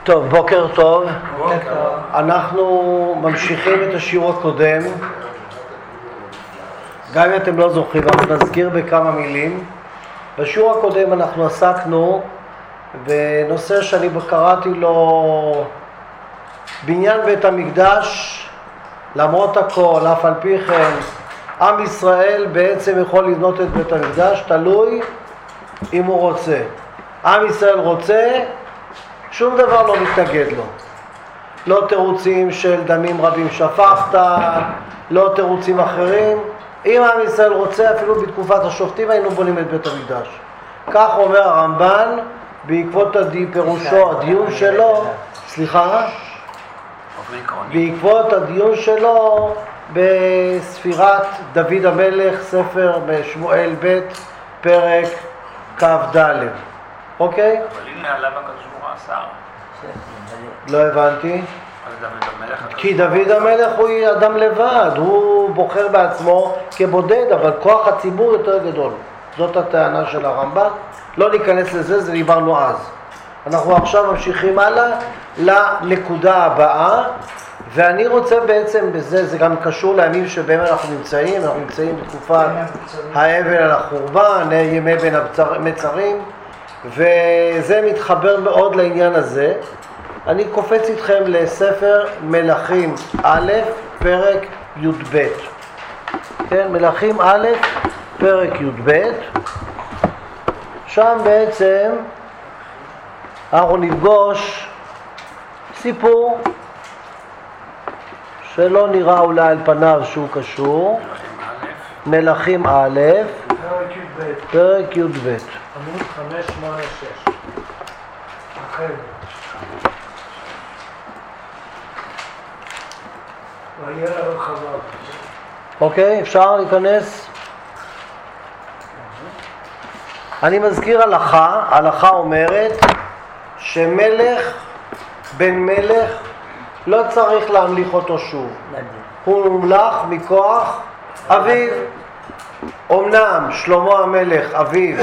טוב, בוקר טוב. אנחנו ממשיכים את השיעור הקודם. גם אם אתם לא זוכרים, אנחנו נזכיר בכמה מילים. בשיעור הקודם אנחנו עסקנו בנושא שאני קראתי לו בניין בית המקדש. למרות הכל, אף על פי כן, עם ישראל בעצם יכול לבנות את בית המקדש, תלוי אם הוא רוצה. עם ישראל רוצה, שום דבר לא מתנגד לו. לא תירוצים של דמים רבים שפכת, לא תירוצים אחרים. אם עם ישראל רוצה, אפילו בתקופת השופטים היינו בונים את בית המקדש. כך אומר הרמב"ן בעקבות פירושו, הדיון שלו, בעקבות הדיון שלו בספירת דוד המלך, ספר בשמואל ב' פרק כ"ד. אוקיי? אבל הנה עליו הקדוש ברוך הוא אסר. לא הבנתי. אז דוד המלך... כי דוד המלך הוא אדם לבד, הוא בוחר בעצמו כבודד, אבל כוח הציבור יותר גדול. זאת הטענה של הרמב"ן. לא ניכנס לזה, זה דיברנו אז. אנחנו עכשיו ממשיכים הלאה לנקודה הבאה, ואני רוצה בעצם בזה, זה גם קשור לימים שבהם אנחנו נמצאים בתקופת האבל על החורבן, ימי בין המצרים, וזה מתחבר מאוד לעניין הזה. אני קופץ איתכם לספר מלכים א', פרק י"ב. כן, מלכים א', פרק י"ב. שם בעצם אנחנו נפגוש סיפור שלא נראה אולי על פניו שהוא קשור. מלכים א', פרק י"ב. עמוד 586. החל. וירא רחביו. אוקיי, אפשר להיכנס? אני מזכיר הלכה. ההלכה אומרת שמלך, בן מלך, לא צריך להמליך אותו שוב. הוא מומלך מכוח אביו. אמנם שלמה המלך אביו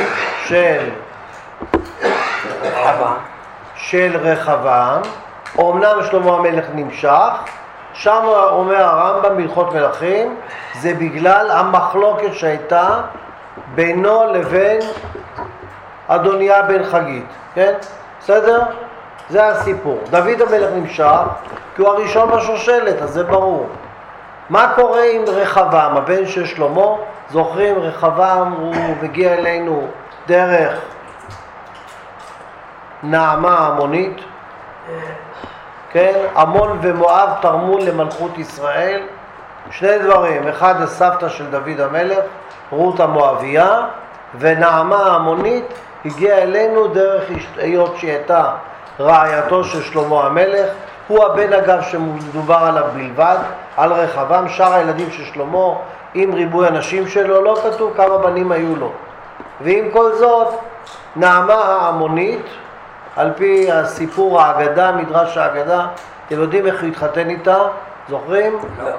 של רחבעם, אמנם שלמה המלך נמשך, שם אומר הרמב"ם בהלכות מלכים, זה בגלל המחלוקת שהייתה בינו לבין אדוניה בן חגית, כן? בסדר? זה הסיפור. דוד המלך נמשך כי הוא הראשון בשושלת, אז זה ברור. מה קורה עם רחבעם, הבן של שלמה? זוכרים, רחבעם הוא מגיע אלינו דרך נעמה המונית, כן? עמון ומואב תרמו למלכות ישראל שני דברים, אחד הסבתא של דוד המלך, רות המואביה, ונעמה המונית הגיעה אלינו דרך היות שהיא הייתה רעייתו של שלמה המלך. הוא הבן אגב שמדובר עליו בלבד, על רחבעם. שאר הילדים של שלמה עם ריבוי הנשים שלו לא כתוב כמה בנים היו לו. ועם כל זאת נעמה העמונית, על פי הסיפור האגדה, מדרש האגדה, אתם יודעים איך הוא התחתן איתה? זוכרים? לא.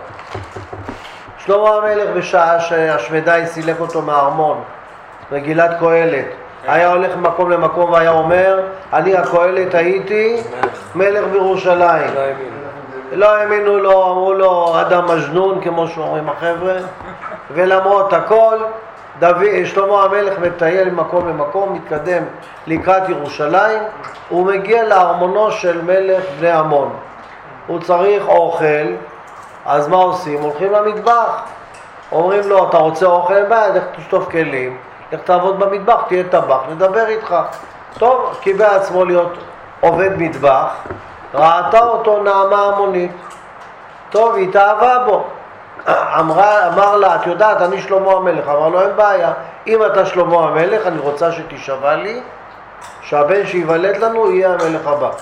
שלמה המלך בשעה שהשמדי סילק אותו מהארמון, מגילת קהלת, היה הולך ממקום למקום והיה אומר, אני הקהלת הייתי מלך בירושלים. לא האמינו לו, אמרו לו אדם מג'נון, כמו שאומרים החבר'ה. ולמרות הכל, שלמה המלך מטייל ממקום למקום, מתקדם לקראת ירושלים, הוא מגיע לארמונו של מלך בני עמון. הוא צריך אוכל, אז מה עושים? הולכים למטבח. אומרים לו, אתה רוצה אוכל? אין בעיה, לך תשטוף כלים, לך תעבוד במטבח, תהיה טבח, נדבר איתך. טוב, קיבל עצמו להיות עובד מטבח, ראתה אותו נעמה המונית. טוב, היא התאהבה בו. אמר לה, את יודעת, אני שלמה המלך. אמר לו, אין בעיה, אם אתה שלמה המלך, אני רוצה שתשבע לי, שהבן שיוולד לנו יהיה המלך הבא.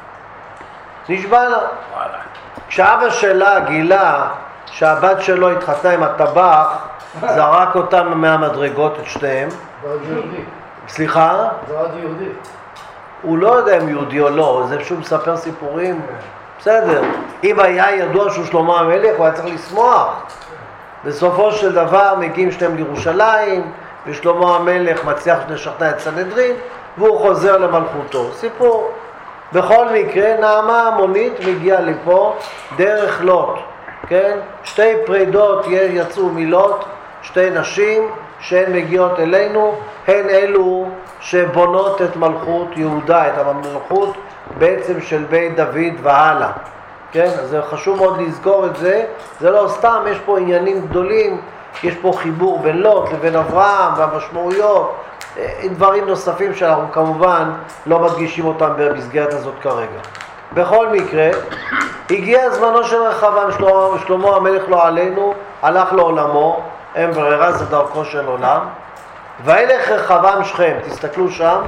נשבע לה. כשאבא שלה גילה שהבת שלו התחתנה עם הטבח, זרק אותם מהמדרגות את שתיהם. זה עוד יהודי. סליחה? זה עוד יהודי. הוא לא יודע אם יהודי או לא, זה פשוט מספר סיפורים. בסדר, אם היה ידוע שהוא שלמה המלך, הוא היה צריך לשמוח. בסופו של דבר מגיעים שניהם לירושלים, ושלמה המלך מצליח לשכנע את סנהדרין, והוא חוזר למלכותו. סיפור. בכל מקרה, נעמה המונית מגיעה לפה דרך לוט, כן? שתי פרידות יצאו מלוט, שתי נשים שהן מגיעות אלינו, הן אלו שבונות את מלכות יהודה, את המלכות בעצם של בית דוד והלאה. כן? אז זה חשוב מאוד לזכור את זה, זה לא סתם, יש פה עניינים גדולים, יש פה חיבור בין לוט לבין אברהם והמשמעויות, דברים נוספים שאנחנו כמובן לא מדגישים אותם במסגרת הזאת כרגע. בכל מקרה, הגיע זמנו של רחבעם, שלמה המלך לא עלינו, הלך לעולמו, אין ברירה, זה דרכו של עולם. וילך רחבעם שכם, תסתכלו שם,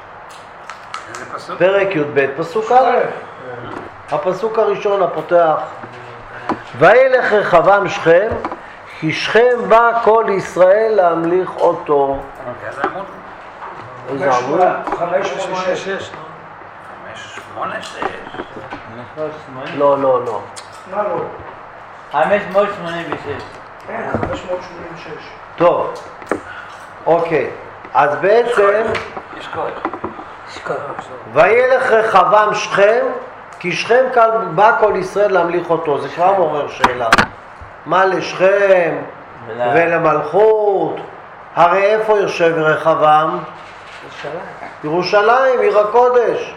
פרק י"ב, פסוק א', הפסוק הראשון הפותח. וילך רחבעם שכם, כי שכם בא כל ישראל להמליך אותו. איזה עמוד? איזה עמוד? 586. 586. לא. מה לא? 586. כן, 586. טוב, אוקיי, אז בעצם יש כוח. וילך רחבעם שכם, כי שכם בא כל ישראל להמליך אותו. זה כבר מעורר שאלה, מה לשכם ולמלכות? הרי איפה יושב רחבעם? ירושלים, עיר הקודש.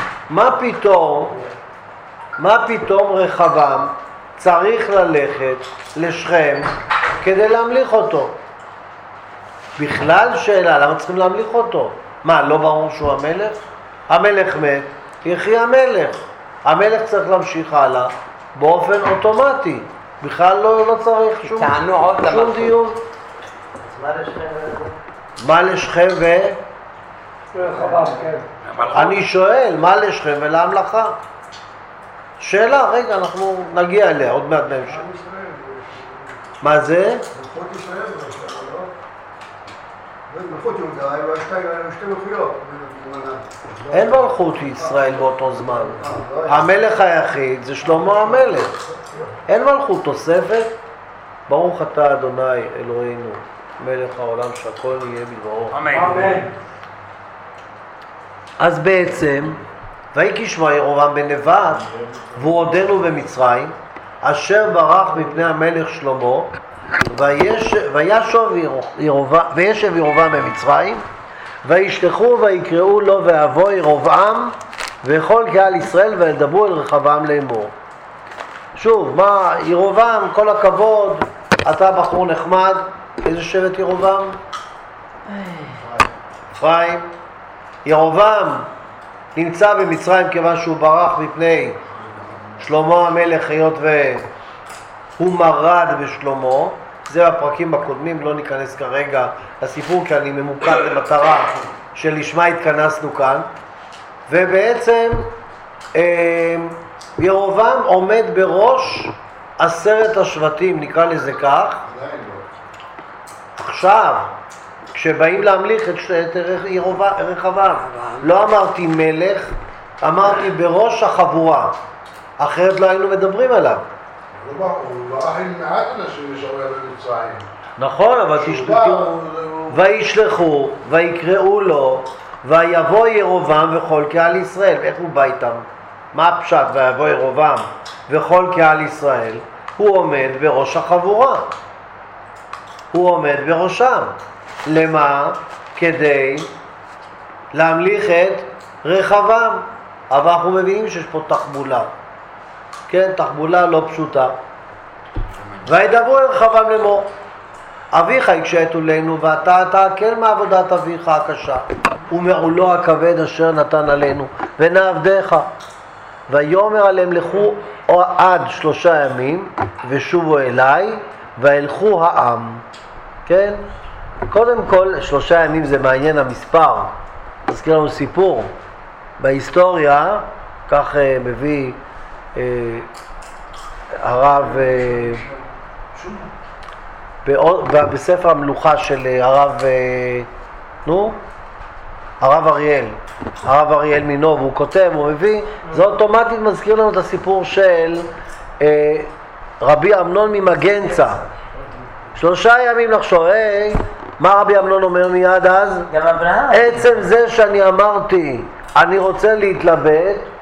מה פתאום רחבעם צריך ללכת לשכם כדי להמליך אותו? בכלל שאלה, למה צריכים להמליך אותו? מה, לא ברור שהוא המלך? המלך מת, יחי המלך. המלך צריך להמשיך הלאה באופן אוטומטי. בכלל לא צריך שום דיון. מה לשכם רחבעם, כן. אני שואל, מה לשכם ולהמלכה? שאלה, רגע, אנחנו נגיע אליה עוד מעט בהמשך. מה זה? מלכות ישראל, מלכות יהודה, היו שתי מלכויות. אין מלכות ישראל באותו זמן. המלך היחיד זה שלמה המלך. אין מלכות תוספת. ברוך אתה אדוני אלוהינו מלך העולם שהכל יהיה בדברו. אמן. אז בעצם ויהי כשמע ירבעם בן נבט והוא עודנו במצרים אשר ברח מפני המלך שלמה וישב ירבעם במצרים וישלחו ויקראו לו ויבוא ירבעם וכל קהל ישראל וידברו אל רחבעם לאמור. שוב, מה ירבעם, כל הכבוד, אתה בחור נחמד. איזה שבט ירבעם? אפרים. ירבעם נמצא במצרים כיוון שהוא ברח מפני שלמה המלך, היות והוא מרד בשלמה. זה בפרקים הקודמים, לא ניכנס כרגע לסיפור כי אני ממוקד למטרה שלשמה התכנסנו כאן. ובעצם ירבעם עומד בראש 10 השבטים, נקרא לזה כך. עכשיו, כשבאים להמליך את רחבעם, לא אמרתי מלך, אמרתי בראש החבורה, אחרת לא היינו מדברים עליו. הוא ברח עם מעט אנשים לשאול במצרים. נכון, אבל תשתתו, וישלחו, ויקראו לו, ויבוא ירבעם וכל קהל ישראל. איך הוא בא איתם? מה הפשט? ויבוא ירבעם וכל קהל ישראל. הוא עומד בראש החבורה. הוא עומד בראשם. למה? כדי להמליך את רחבעם. אבל אנחנו מבינים שיש פה תחבולה. כן, תחבולה לא פשוטה. וידברו אל רחבעם לאמור, אביך יקשתו לנו ואתה תעקל מעבודת אביך הקשה ומעולו הכבד אשר נתן עלינו ונעבדיך. ויאמר עליהם לכו עד 3 ימים ושובו אליי וילכו העם. כן? קודם כל 3 ימים זה מעניין המספר. תזכיר לנו סיפור בהיסטוריה, כך מביא הרב בספר המלוכה של הרב אריאל מינוב, הוא כותב, הוא מביא, זה אוטומטית מזכיר לנו את הסיפור של רבי אמנון ממגנצה. 3 ימים לחשוב, מה רבי אמנון אומר מיד אז? גם אברהם. עצם זה שאני אמרתי, אני רוצה להתלבט,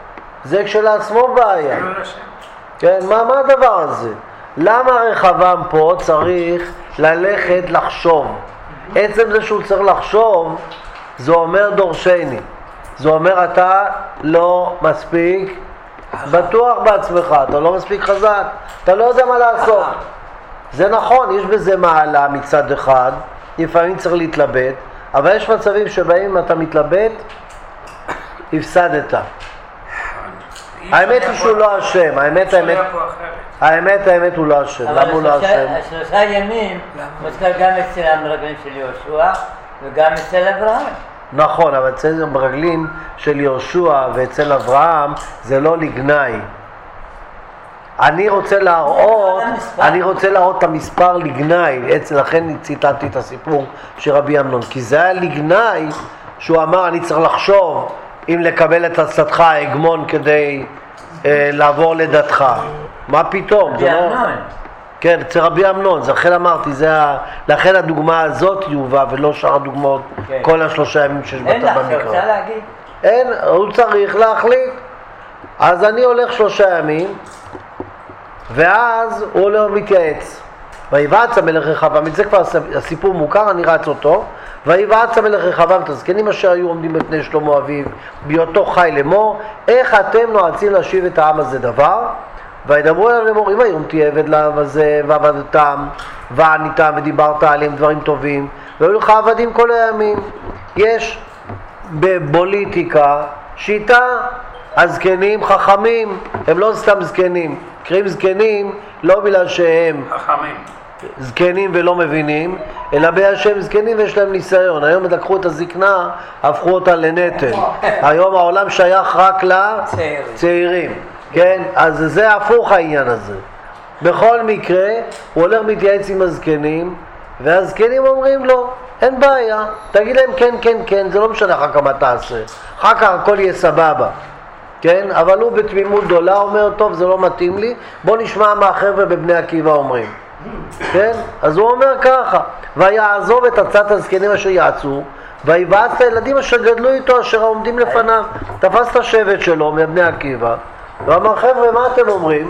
זה כשלעצמו בעיה. חילול השם. כן, מה הדבר הזה? למה רחבעם פה צריך ללכת לחשוב? עצם זה שהוא צריך לחשוב, זה אומר דורשני. זה אומר אתה לא מספיק בטוח בעצמך, אתה לא מספיק חזק, אתה לא יודע מה לעשות. זה נכון, יש בזה מעלה מצד אחד, לפעמים צריך להתלבט, אבל יש מצבים שבהם אתה מתלבט, הפסדת. האמת היא שהוא לא אשם, האמת הוא לא אשם. למה הוא לא אשם? השלושה ימים מוזכר גם אצל המרגלים של יהושע וגם אצל אברהם. נכון, אבל אצל המרגלים של יהושע ואצל אברהם זה לא לגנאי. אני רוצה להראות את המספר לגנאי, לכן ציטטתי את הסיפור של רבי אמנון, כי זה היה לגנאי שהוא אמר אני צריך לחשוב אם לקבל את עצתך ההגמון כדי לעבור לדתך. מה פתאום? רבי אמנון. כן, אצל רבי אמנון, לכן אמרתי, לכן הדוגמה הזאת יובא ולא שאר הדוגמאות, כל השלושה ימים שיש במקרא. אין לך, רוצה להגיד? אין, הוא צריך להחליט. אז אני הולך 3 ימים, ואז הוא הולך מתייעץ. ויבעץ המלך רחבעם, זה כבר הסיפור מוכר, אני רץ אותו. ויבעץ המלך רחבעם את הזקנים אשר היו עומדים בפני שלמה אביו, בהיותו חי לאמור, איך אתם נועצים להשיב את העם הזה דבר? וידברו אליו לאמור, אם היום תהיה עבד לעם הזה ועבדתם ועניתם ודיברת עליהם דברים טובים, והיו לך עבדים כל הימים. יש בפוליטיקה שיטה, הזקנים חכמים, הם לא סתם זקנים, קוראים זקנים לא בגלל שהם חכמים. זקנים ולא מבינים, אלא בגלל שהם זקנים ויש להם ניסיון. היום לקחו את הזקנה, הפכו אותה לנטל. היום העולם שייך רק לצעירים. כן? אז זה הפוך העניין הזה. בכל מקרה, הוא הולך מתייעץ עם הזקנים, והזקנים אומרים לו, אין בעיה, תגיד להם כן, כן, כן, זה לא משנה אחר כך מה תעשה. אחר כך הכל יהיה סבבה. כן? אבל הוא בתמימות גדולה אומר, טוב, זה לא מתאים לי, בוא נשמע מה החבר'ה בבני עקיבא אומרים. כן? אז הוא אומר ככה, ויעזוב את עצת הזקנים אשר יעצו, ויבעץ את הילדים אשר גדלו איתו, אשר עומדים לפניו. תפס את השבט שלו מבני עקיבא, ואמר, חבר'ה, מה אתם אומרים?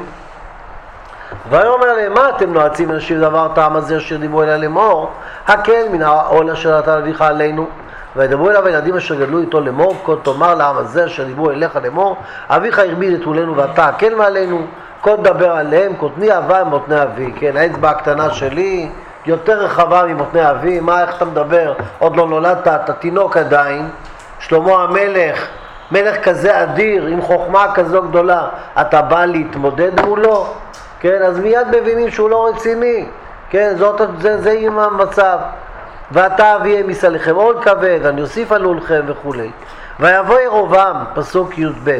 ויאמר להם, מה אתם נועצים להשיב דבר טעם הזה אשר דיברו אליה לאמור? הקל מן העול אשר נתן אביך עלינו. וידברו אליו הילדים אשר גדלו איתו לאמור, כה תאמר לעם הזה אשר דיברו אליך לאמור, אביך הרביד את עולנו ואתה הקל מעלינו, כה תדבר עליהם, כותני אהבה עם מותני אבי. כן, האצבע הקטנה שלי יותר רחבה ממותני אבי. מה, איך אתה מדבר? עוד לא נולדת, אתה תינוק עדיין. שלמה המלך, מלך כזה אדיר, עם חוכמה כזו גדולה, אתה בא להתמודד מולו? כן, אז מיד מבינים שהוא לא רציני. כן, זה עם המצב. ואתה אביא מסליכם עול כבד, אני אוסיף עלולכם וכו'. ויבוא ירבעם, פסוק י"ב.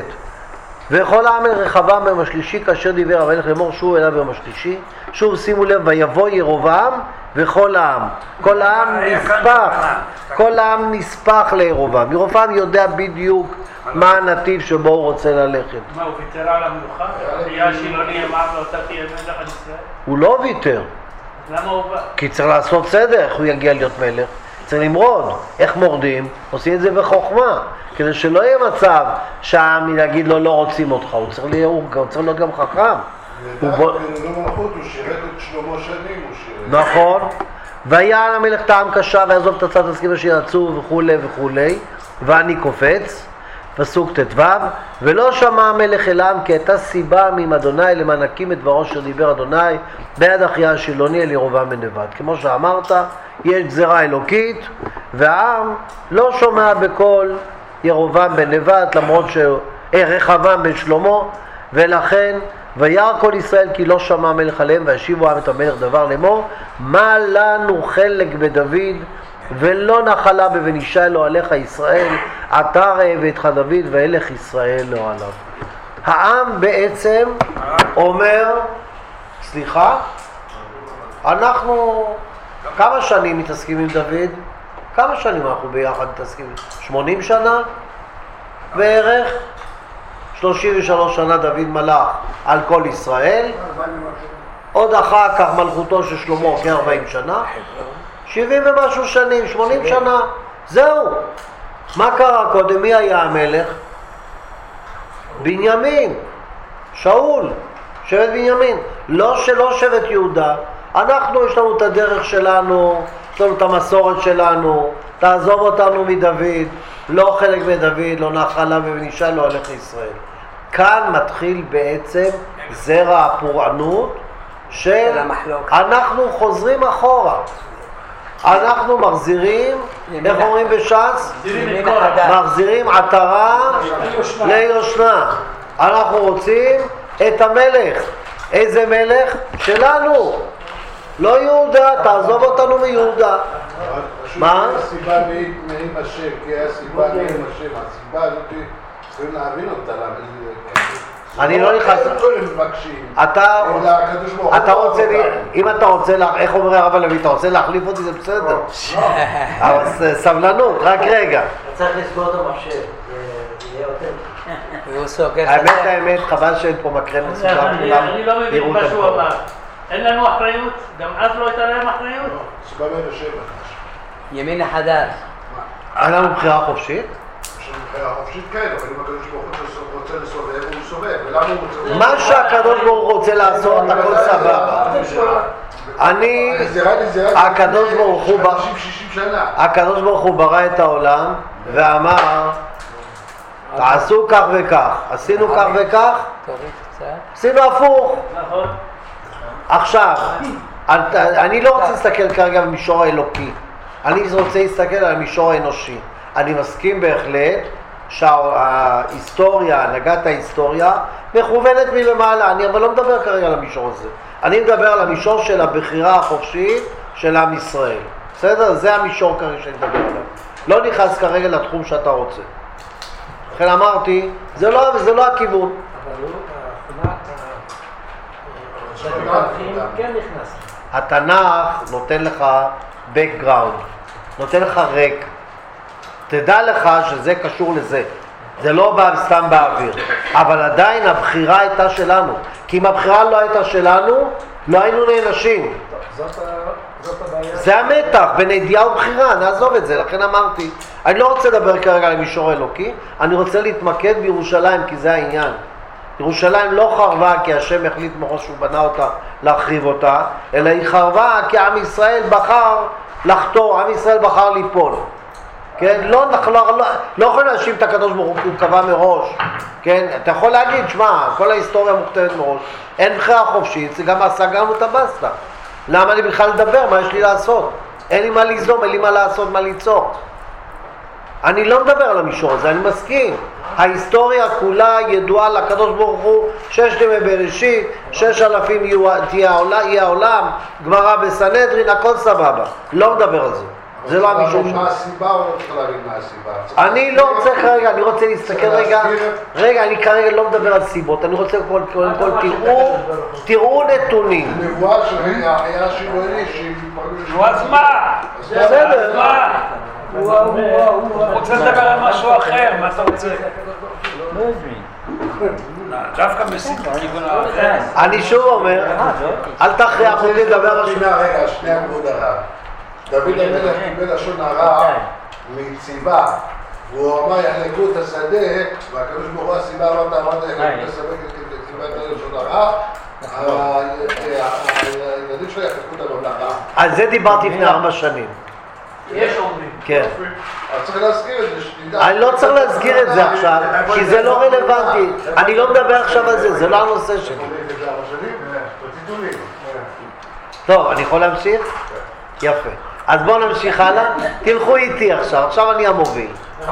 וכל העם אל רחבעם ביום השלישי, כאשר דיבר המלך לאמור שוב אליו ביום השלישי. שוב שימו לב, ויבוא ירבעם וכל העם. כל העם נספח, כל העם נספח לירבעם. ירבעם יודע בדיוק מה הנתיב שבו הוא רוצה ללכת. מה, הוא ויתר על המלוכה? היה שילוני אמר לו, אתה תהיה מלך על ישראל? הוא לא ויתר. למה הוא בא? כי צריך לעשות סדר, איך הוא יגיע להיות מלך. צריך למרוד. איך מורדים? עושים את זה בחוכמה. כדי שלא יהיה מצב שהעם יגיד לו לא רוצים אותך. הוא צריך להיות גם חכם. לדעת בן מלכות הוא שירת את שלמה שנים, הוא שירת. נכון. ויען המלך טעם קשה ויעזוב את הצד הזקנים שיצאו וכו' וכו'. ואני קופץ. פסוק ט"ו, ולא שמע המלך אל העם כי הייתה סיבה מן אדוני למען הקים את דברו אשר דיבר אדוני ביד אחיה השילוני אל ירבעם בן נבט. כמו שאמרת, יש גזרה אלוקית, והעם לא שומע בקול ירבעם בן נבט, למרות רחבעם בן שלמה, ולכן וירא כל ישראל כי לא שמע המלך עליהם, וישיבו העם את המלך דבר לאמור, מה לנו חלק בדוד ולא נחלה בבן ישי לא עליך ישראל, אתה ראה ואתך דוד ואלך ישראל לא עליו. העם בעצם אומר, סליחה, אנחנו כמה שנים מתעסקים עם דוד? כמה שנים אנחנו ביחד מתעסקים? 80 שנה בערך? 33 שנה דוד מלך על כל ישראל, עוד אחר כך מלכותו של שלמה כ-40 שנה, 70 ומשהו שנים, 80 שנה, זהו. מה קרה קודם? מי היה המלך? בנימין, שאול, שבט בנימין, לא שבט יהודה. אנחנו, יש לנו את הדרך שלנו, יש לנו את המסורת שלנו, תעזוב אותנו מדוד, לא חלק מדוד, לא נחלה ובנישה, לא הולך לישראל. כאן מתחיל בעצם זרע הפורענות של אנחנו חוזרים אחורה. אנחנו מחזירים, איך אומרים בש"ס? מחזירים עטרה ליושנה. אנחנו רוצים את המלך. איזה מלך? שלנו. לא יהודה, תעזוב אותנו מיהודה. מה? הסיבה מעם השם, כי היה סיבה מעם השם. הסיבה הזאת, צריכים להבין אותה. אני לא נכנס... אתה רוצה, אם אתה רוצה, איך אומר הרב הלוי, אתה רוצה להחליף אותי, זה בסדר. אבל סבלנות, רק רגע. צריך לסגור את המחשב, זה יהיה יותר. האמת, חבל שאין פה מקרן מסודר. אני לא מבין מה שהוא אמר. אין לנו אחריות? גם אז לא הייתה להם אחריות? סיבה מעם השם. ימין החדש. אין לנו בחירה חופשית? החופשית כן, אבל אם הקדוש ברוך הוא רוצה לסובב, הוא מסובב. ולמה הוא רוצה... מה שהקדוש ברוך הוא רוצה לעשות, הכל סבבה. הקדוש ברוך הוא ברא את העולם ואמר, תעשו כך וכך. עשינו כך וכך, עשינו הפוך. עכשיו, אני לא רוצה להסתכל כרגע במישור האלוקי, אני רוצה להסתכל על המישור האנושי. אני מסכים בהחלט שההיסטוריה, הנהגת ההיסטוריה, מכוונת מלמעלה, אבל לא מדבר כרגע על המישור הזה. אני מדבר על המישור של הבחירה החופשית של עם ישראל. בסדר? זה המישור כרגע שאני מדבר עליו. לא נכנס כרגע לתחום שאתה רוצה. לכן אמרתי, זה לא הכיוון. התנ"ך נותן לך background, נותן לך ריק. תדע לך שזה קשור לזה. זה לא בא סתם באוויר. אבל עדיין הבחירה הייתה שלנו. כי אם הבחירה לא הייתה שלנו, לא היינו נענשים. זה המתח בין הידיעה ובחירה, נעזוב את זה. לכן אמרתי, אני לא רוצה לדבר כרגע על מישור אלוקי, אני רוצה להתמקד בירושלים, כי זה העניין. ירושלים לא חרבה כי השם החליט מראש שהוא בנה אותה להחריב אותה, אלא היא חרבה כי עם ישראל בחר לחתור, עם ישראל בחר ליפול. כן? לא יכול להאשים את הקדוש ברוך הוא קבע מראש. כן? אתה יכול להגיד, שמע, כל ההיסטוריה מוכתבת מראש, אין בחירה חופשית, זה גם סגרנו את הבסטה. למה אני בכלל לדבר? מה יש לי לעשות? אין לי מה ליזום, אין לי מה לעשות, מה ליצור. אני לא מדבר על המישור הזה, אני מסכים. ההיסטוריה כולה ידועה לקדוש ברוך הוא, 6 ימי בראשית, 6,000 יהיה העולם, גמרא בסנהדרין, הכל סבבה. לא מדבר על זה. זה לא המישור שלנו. מה הסיבה או לא צריך להבין מה הסיבה? אני לא רוצה כרגע, אני רוצה להסתכל רגע, אני כרגע לא מדבר על סיבות, אני רוצה קודם כל תראו נתונים. נבואה שהיה שוויוני נו אז מה? בסדר. הוא רוצה לדבר על משהו אחר, מה אתה רוצה? לא מבין. דווקא מסית בכיוון האחר. אני שוב אומר, אל תכריח אותי לדבר על שנייה כבוד הרב. דוד המלך קיבל לשון הרע מציבה, והוא אמר יחלקו את השדה, והקדוש ברוך הוא הסיבה אמרת יחלקו את השדה כציבת לשון הרע, הילדים שלו יחלקו את הממלכה. על זה דיברתי לפני 4 שנים. יש אומרים. כן. אז צריך להזכיר את זה שתדע. אני לא צריך להזכיר את זה עכשיו, כי זה לא רלוונטי. אני לא מדבר עכשיו על זה, זה לא הנושא שלי. טוב, אני יכול להמשיך? יפה. אז בואו נמשיך הלאה. תלכו איתי עכשיו אני המוביל.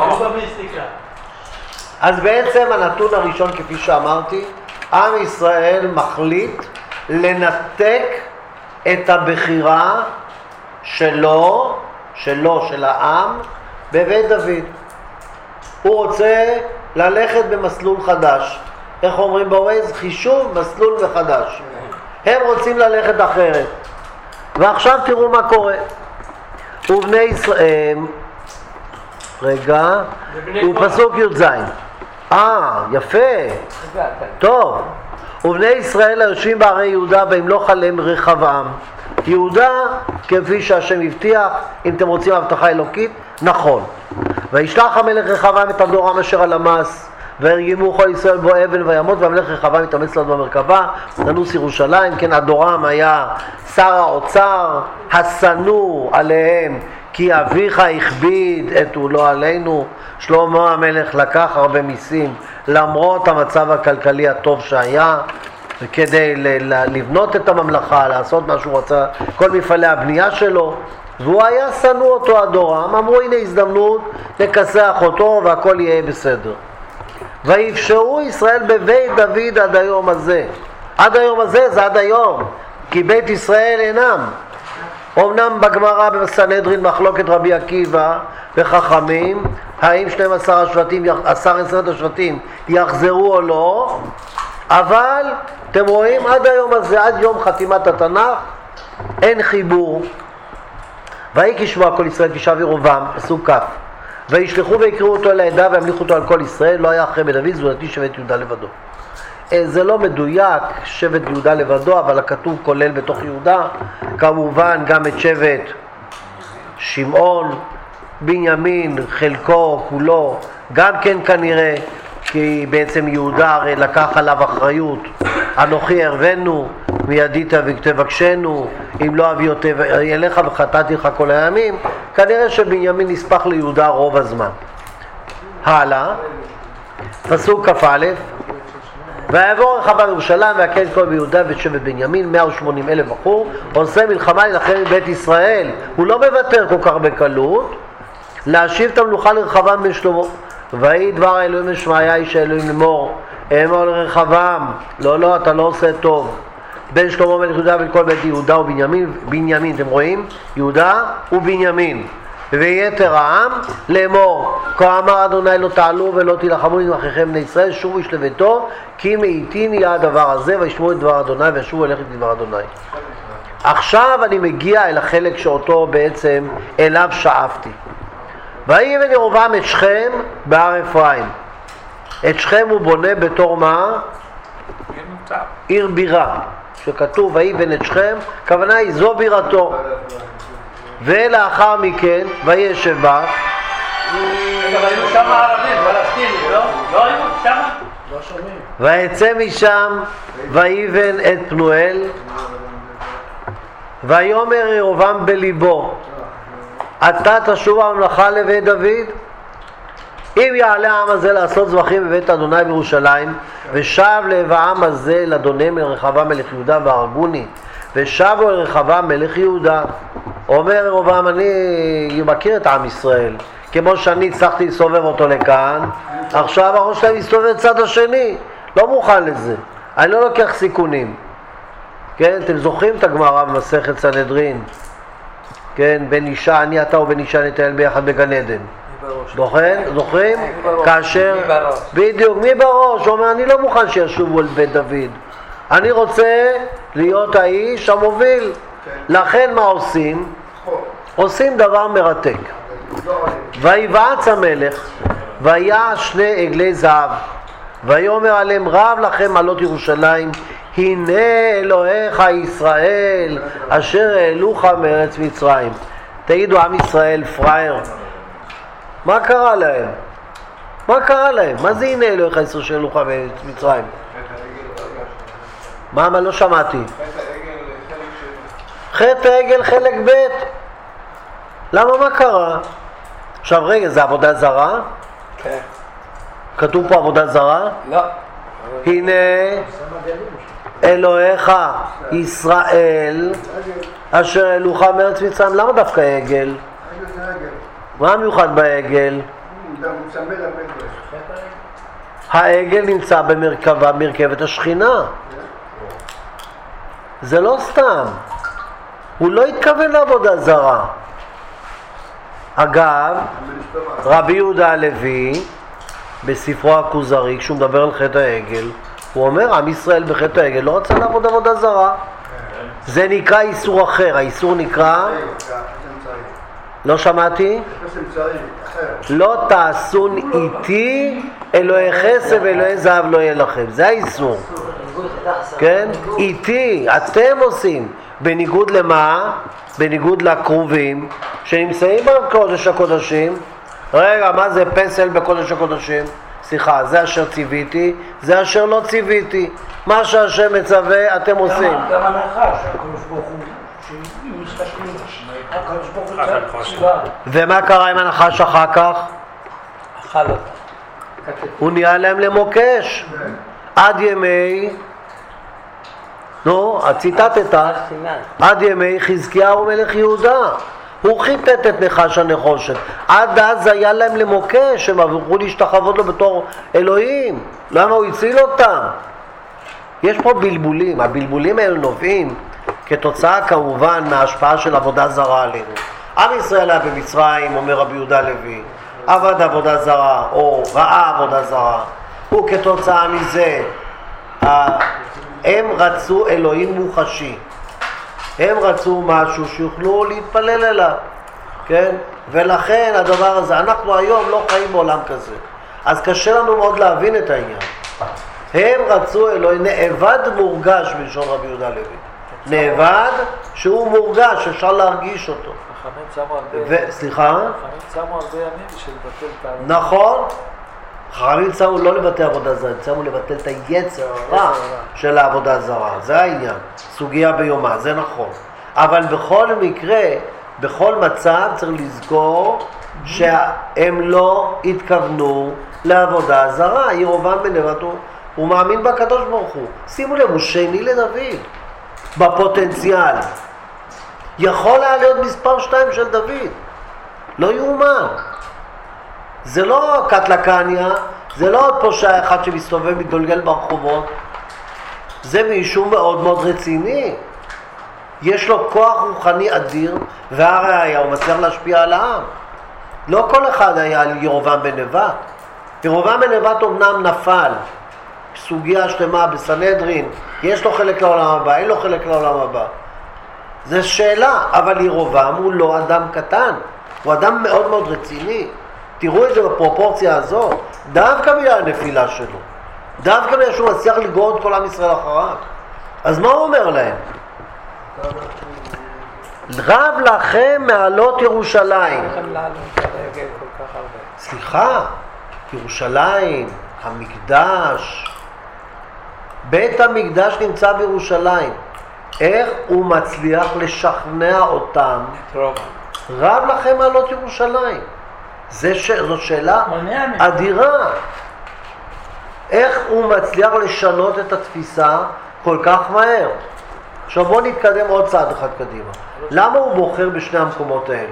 אז בעצם הנתון הראשון, כפי שאמרתי, עם ישראל מחליט לנתק את הבחירה שלו, של העם, בבית דוד. הוא רוצה ללכת במסלול חדש. איך אומרים בווייז? חישוב מסלול מחדש. הם רוצים ללכת אחרת. ועכשיו תראו מה קורה. ובני ישראל, רגע, ופסוק י"ז. יפה. טוב. ובני ישראל היושבים בערי יהודה וימלוך עליהם רחבעם. יהודה, כפי שהשם הבטיח, אם אתם רוצים הבטחה אלוקית, נכון. וישלח המלך רחבעם את עבדו רם אשר על המס, והרגימו כל ישראל בו אבן וימות, והמלך רחבעם התאמץ לעלות במרכבה, ננוס ירושלים. כן, אדורם היה שר האוצר, השנוא עליהם, כי אביך הכביד את עולו עלינו. שלמה המלך לקח הרבה מיסים, למרות המצב הכלכלי הטוב שהיה, כדי לבנות את הממלכה, לעשות מה שהוא רצה, כל מפעלי הבנייה שלו, והוא היה שנוא אותו אדורם. אמרו הנה הזדמנות לכסח אותו והכל יהיה בסדר. ויפשעו ישראל בבית דוד עד היום הזה. עד היום הזה זה עד היום, כי בית ישראל אינם. אמנם בגמרא בסנהדרין מחלוקת רבי עקיבא וחכמים, האם 12 השבטים, 10 השבטים יחזרו או לא, אבל אתם רואים עד היום הזה, עד יום חתימת התנ"ך, אין חיבור. ויהי כשמוע כל ישראל כשב ירבעם, פסוק כ', וישלחו ויקראו אותו אל העדה וימליכו אותו על כל ישראל, לא היה אחרי בן דוד זולתי שבט יהודה לבדו. זה לא מדויק שבט יהודה לבדו, אבל הכתוב כולל בתוך יהודה כמובן גם את שבט שמעון, בנימין, חלקו, כולו, גם כן כנראה, כי בעצם יהודה הרי לקח עליו אחריות, אנוכי ערבנו, מידי תבקשנו, אם לא אביא אותי אליך וחטאתי לך כל הימים. כנראה שבנימין נספח ליהודה רוב הזמן. הלאה, פסוק כ"א, ויעבור רחבעם ירושלים והכה את כל ביהודה ואת שבט בנימין, 180,000 בחור, עושה מלחמה להילחם בבית ישראל. הוא לא מוותר כל כך בקלות, להשיב את המלוכה לרחבעם בן שלמה. ויהי דבר האלוהים לשמעיה איש האלוהים לאמור, אמור לרחבעם, לא, אתה לא עושה טוב. בן שלמה מלך יהודה ולכל בית יהודה ובנימין, בנימין, אתם רואים? יהודה ובנימין. ויתר העם לאמור, כה אמר אדוני לא תעלו ולא תילחמו עם אחיכם בני ישראל, שובו איש לביתו, כי מאיתין יהיה הדבר הזה, וישמעו את דבר אדוני וישובו אליך את דבר אדוני. עכשיו אני מגיע אל החלק שאותו בעצם אליו שאפתי. ויבן ירבעם את שכם בהר אפרים. את שכם הוא בונה בתור מה? עיר בירה. שכתוב ויבן את שכם, הכוונה היא זו בירתו. ולאחר מכן וישב בה. אבל היו שם ערבים, פלסטינים, לא? לא היו שם? לא שומעים. ויצא משם ויבן את פנואל, ויאמר ירבעם בליבו, אתה תשוב הממלכה לבית דוד? אם יעלה העם הזה לעשות זבחים בבית אדוני בירושלים, ושב לב העם הזה לאדוניהם אל רחבעם מלך יהודה והרגוני, ושבו אל רחבעם מלך יהודה. אומר ירבעם, אני מכיר את עם ישראל, כמו שאני הצלחתי לסובב אותו לכאן, עכשיו הראש שלהם יסתובב לצד השני, לא מוכן לזה, אני לא לוקח סיכונים. כן, אתם זוכרים את הגמרא במסכת סנהדרין, כן, בן אישה, אני אתה ובן אישה נטייל ביחד בגן עדן. זוכרים? כאשר, בדיוק, מי בראש? הוא אומר, אני לא מוכן שישובו אל בית דוד, אני רוצה להיות האיש המוביל. לכן מה עושים? עושים דבר מרתק. ויבעץ המלך והיה 2 עגלי זהב, ויאמר עליהם רב לכם עלות ירושלים, הנה אלוהיך ישראל אשר העלוך מארץ מצרים. תגידו, עם ישראל פראייר? מה קרה להם? מה קרה להם? מה זה הנה אלוהיך ישראל אשר העלוך מארץ מצרים? מה לא שמעתי? חטא העגל חלק ב'. למה, מה קרה? עכשיו רגע, זה עבודה זרה? כן. כתוב פה עבודה זרה? לא. הנה אלוהיך ישראל אשר העלוך מארץ מצרים. למה דווקא עגל? מה המיוחד בעגל? העגל נמצא במרכבה, מרכבת השכינה. זה לא סתם, הוא לא התכוון לעבודה זרה. אגב, רבי יהודה הלוי בספרו הכוזרי, כשהוא מדבר על חטא העגל, הוא אומר, עם ישראל בחטא העגל לא רצה לעבוד עבודה זרה. זה נקרא איסור אחר, האיסור נקרא, לא שמעתי? לא תעשון איתי אלוהי חסד ואלוהי זהב לא יהיה לכם. זה האיסור, כן? איתי, אתם עושים. בניגוד למה? בניגוד לקרובים שנמצאים בקודש הקודשים. רגע, מה זה פסל בקודש הקודשים? סליחה, זה אשר ציוויתי, זה אשר לא ציוויתי. מה שהשם מצווה אתם עושים. גם הנחש, הקדוש ברוך הוא, שאם מסתכלים, הקדוש ברוך הוא ציווה. ומה קרה עם הנחש אחר כך? אכל אותה. הוא נהיה להם למוקש. עד ימי, נו, ציטטת, עד ימי חזקיהו מלך יהודה. הוא חיטט את נחש הנחושת. עד אז היה להם למוקש, הם עברו להשתחוות לו בתור אלוהים. למה הוא הציל אותם? יש פה בלבולים. הבלבולים האלה נובעים כתוצאה כמובן מההשפעה של עבודה זרה עלינו. עם ישראל היה במצרים, אומר רבי יהודה לוי, עבד עבודה זרה או ראה עבודה זרה. הוא כתוצאה מזה, הם רצו אלוהים מוחשי. הם רצו משהו שיוכלו להתפלל אליו, כן? ולכן הדבר הזה, אנחנו היום לא חיים בעולם כזה. אז קשה לנו מאוד להבין את העניין. הם רצו אלוהים, נאבד מורגש בלשון רבי יהודה לוי. נאבד שהוא מורגש, אפשר להרגיש אותו. סליחה? חכמים צמו הרבה ימים בשביל לבטל את העבודה. נכון. חכמים צמו לא לבטל עבודה זרה, צמו לבטל את היצר הרע של העבודה זרה. זה העניין. סוגיה ביומה, זה נכון. אבל בכל מקרה, בכל מצב צריך לזכור שהם לא התכוונו לעבודה זרה. ירבעם בן נבט הוא מאמין בקדוש ברוך הוא. שימו לב, הוא שני לדוד בפוטנציאל. יכול היה להיות מספר 2 של דוד. לא יאומן. זה לא קטלקניה, זה לא עוד פושע אחד שמסתובב מתגולגל ברחובות. זה מישהו מאוד מאוד רציני. יש לו כוח רוחני אדיר, והראיה הוא מצליח להשפיע על העם. לא כל אחד היה על ירבעם בן נבט. ירבעם בן נבט אמנם נפל. סוגיה שלמה בסנהדרין, יש לו חלק לעולם הבא, אין לו חלק לעולם הבא. זה שאלה, אבל ירבעם הוא לא אדם קטן, הוא אדם מאוד מאוד רציני. תראו את זה בפרופורציה הזו, דווקא בגלל הנפילה שלו, דווקא בגלל שהוא מצליח לגרור את כל עם ישראל אחריו. אז מה הוא אומר להם? רב לכם מעלות ירושלים. סליחה, ירושלים, המקדש, בית המקדש נמצא בירושלים. איך הוא מצליח לשכנע אותם? רב לכם מעלות ירושלים. זו שאלה אדירה. איך הוא מצליח לשנות את התפיסה כל כך מהר? עכשיו בואו נתקדם עוד צעד אחד קדימה. למה הוא בוחר בשני המקומות האלו?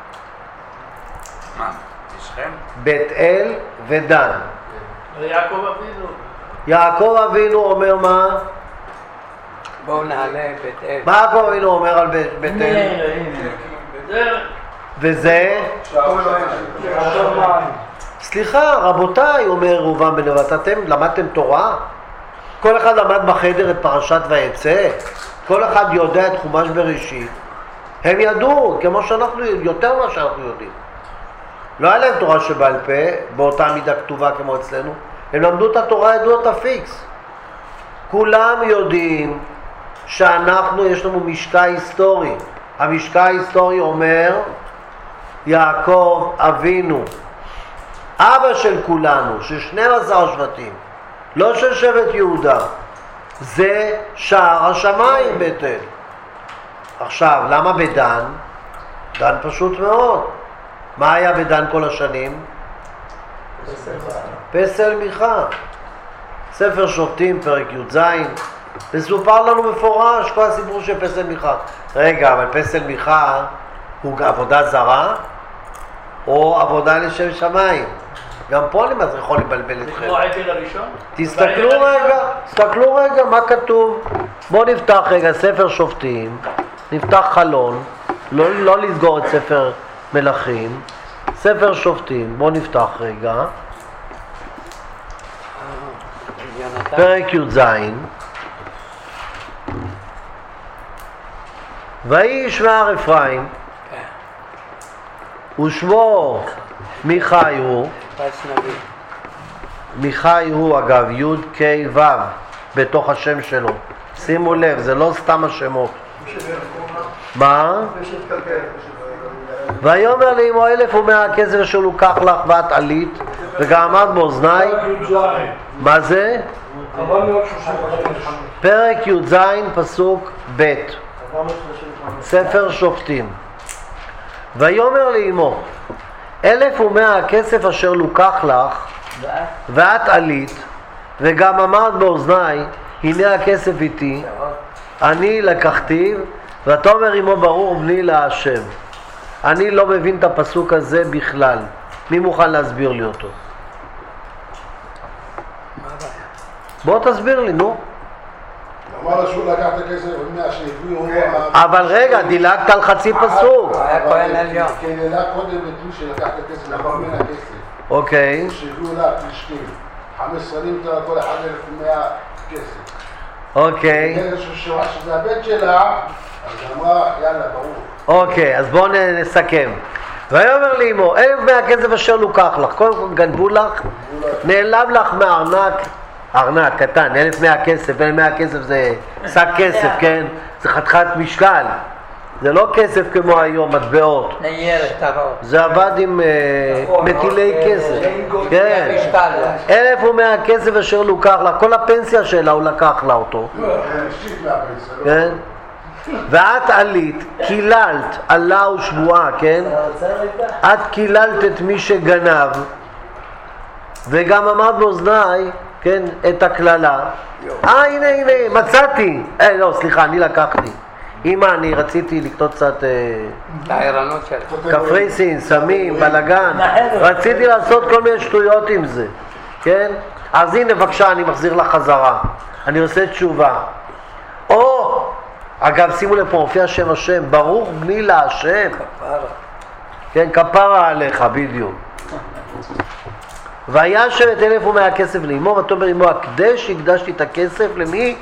מה? שכם? בית אל ודן. ויעקב אבינו. יעקב אבינו אומר מה? בואו נעלה בית אל. מה יעקב אבינו אומר על בית אל? וזה? סליחה, רבותיי, אומר ירבעם בן נבט, אתם למדתם תורה? כל אחד למד בחדר את פרשת ויצא? כל אחד יודע את חומש בראשית? הם ידעו, כמו שאנחנו, יותר ממה שאנחנו יודעים. לא היה להם תורה שבעל פה, באותה מידה כתובה כמו אצלנו. הם למדו את התורה, ידעו את הפיקס. כולם יודעים שאנחנו, יש לנו משקע היסטורי. המשקע ההיסטורי אומר, יעקב אבינו, אבא של כולנו, של 12 שבטים, לא של שבט יהודה, זה שער השמיים בית אל. עכשיו, למה בדן? דן פשוט מאוד. מה היה בדן כל השנים? פסל מיכה. ספר שופטים, פרק י"ז, מסופר לנו מפורש כל הסיפור של פסל מיכה. רגע, אבל פסל מיכה הוא עבודה זרה או עבודה לשם שמיים? גם פה אני יכול לבלבל אתכם. זה כמו העגל הראשון? תסתכלו רגע מה כתוב. בואו נפתח רגע ספר שופטים, נפתח חלון, לא לסגור את ספר מלכים, ספר שופטים, בואו נפתח רגע. פרק י"ז. ויהי שמער אפרים ושמו מיכאי הוא. מיכאי הוא אגב י' כ' ו' בתוך השם שלו. שימו לב, זה לא סתם השמות. מה? ויאמר לאמו 1100 הכסף אשר לוקח לך ואת עלית וגם עמד באוזניי. מה זה? 435. פרק י"ז פסוק ב' 435. ספר שופטים. ויאמר לאמו 1100 הכסף אשר לוקח לך ואת עלית וגם אמרת באוזניי הנה הכסף איתי אני לקחתיו. ותאמר אמו ברור בני להשם. אני לא מבין את הפסוק הזה בכלל. מי מוכן להסביר לי אותו? בוא תסביר לי, נו. אמר לה שהוא לקח את הכסף שהביאו... אבל רגע, דילגת על חצי פסוק. היה כהן עליון. כן, אלא קודם את מי שלקח את הכסף, לקח מן הכסף. אוקיי. שהביאו לה פלישתים. 15 ליטר, כל אחד 1100 כסף. אוקיי. שזה הבית שלה, אז אמרה, יאללה, ברור. אוקיי, אז בואו נסכם. ויאמר לאמו 1100 הכסף אשר לוקח לך. קודם כל גנבו לך, נעלם לך מהארנק, ארנק קטן, 1100 כסף, 1100 כסף זה שק כסף, כן? זה חתיכת משקל. זה לא כסף כמו היום, מטבעות. ניירת, הרעות. זה עבד עם מטילי כסף. כן. משקל. 1100 כסף אשר לוקח לך, כל הפנסיה שלה הוא לקח לה אותו. אישית מהפנסיה, לא? כן? ואת עלית, קיללת, עלה ושבועה, כן? את קיללת את מי שגנב וגם אמרת באוזניי, כן, את הקללה. הנה, מצאתי. לא, סליחה, אני לקחתי. אמא, אני רציתי לקנות קצת הערנות שלך. קפריסין, סמים, בלגן. רציתי לעשות כל מיני שטויות עם זה, כן? אז הנה, בבקשה, אני מחזיר לך חזרה. אני עושה תשובה. או, אגב, שימו לב פה, מופיע שם השם, ברוך בני להשם. כפרה. כן, כפרה עליך, בדיוק. וישב את 1100 הכסף לאמו, ותאמר אמו הקדש, הקדשתי את הכסף למי?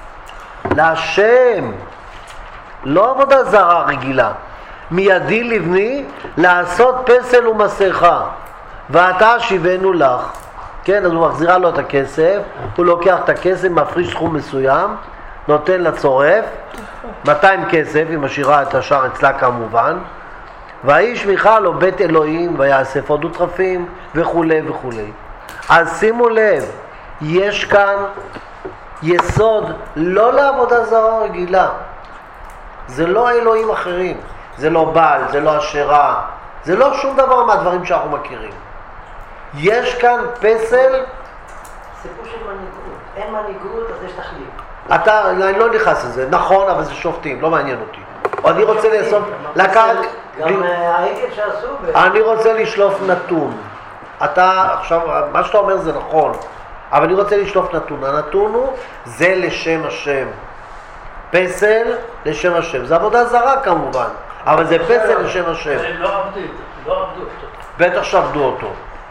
להשם. לא עבודה זרה רגילה. מידי לבני לעשות פסל ומסכה, ועתה שיבנו לך. כן, אז הוא מחזירה לו את הכסף, הוא לוקח את הכסף, מפריש סכום מסוים, נותן לצורף, 200 כסף, היא משאירה את השאר אצלה כמובן, והאיש מיכל לו בית אלוהים ויאסף עוד וטרפים וכו' וכו'. אז שימו לב, יש כאן יסוד לא לעבודה זרה רגילה. זה לא אלוהים אחרים, זה לא בעל, זה לא אשרה, זה לא שום דבר מהדברים שאנחנו מכירים. יש כאן פסל. סיפור של מנהיגות, אין מנהיגות אז יש תכלית. אני לא נכנס לזה, נכון, אבל זה שופטים, לא מעניין אותי. אני רוצה לעשות, לקחת, גם העגל שעשו אני רוצה לשלוף נתון. אתה, עכשיו, מה שאתה אומר זה נכון, אבל אני רוצה לשלוף נתון. הנתון הוא, זה לשם השם. פסל לשם השם. זה עבודה זרה כמובן, אבל זה פסל לשם השם. לא עבדו אותו. בטח שעבדו אותו.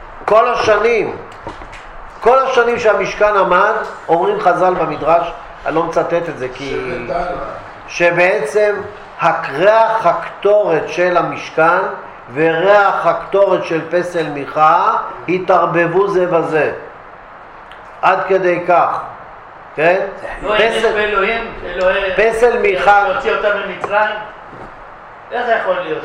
כל השנים שהמשכן עמד, אומרים חז"ל במדרש, אני לא מצטט את זה כי... שבעצם ריח הקטורת של המשכן וריח הקטורת של פסל מיכה התערבבו זה בזה. עד כדי כך. כן? פסל מיכה... להוציא אותם ממצרים? איך זה יכול להיות?